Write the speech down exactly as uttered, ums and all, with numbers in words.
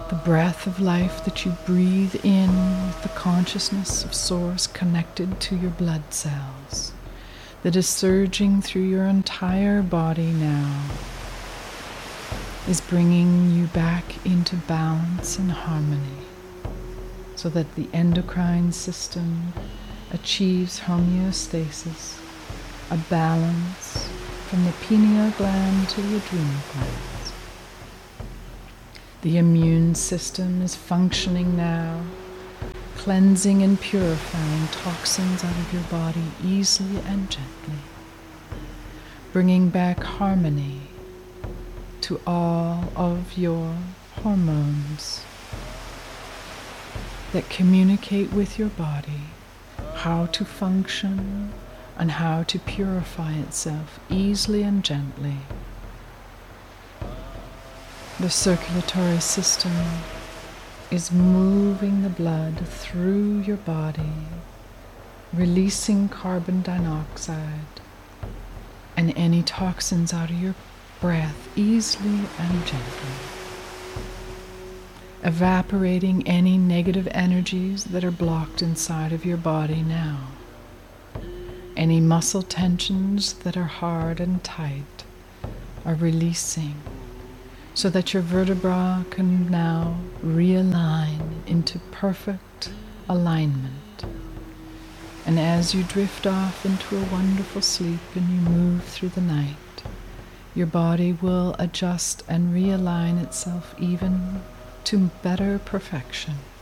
The breath of life that you breathe in with the consciousness of Source connected to your blood cells, that is surging through your entire body now, is bringing you back into balance and harmony, so that the endocrine system achieves homeostasis, a balance from the pineal gland to the adrenal glands. The immune system is functioning now, cleansing and purifying toxins out of your body easily and gently, bringing back harmony to all of your hormones that communicate with your body how to function and how to purify itself easily and gently. The circulatory system is moving the blood through your body, releasing carbon dioxide and any toxins out of your breath easily and gently, evaporating any negative energies that are blocked inside of your body now. Any muscle tensions that are hard and tight are releasing, so that your vertebra can now realign into perfect alignment. And as you drift off into a wonderful sleep and you move through the night, your body will adjust and realign itself even to better perfection.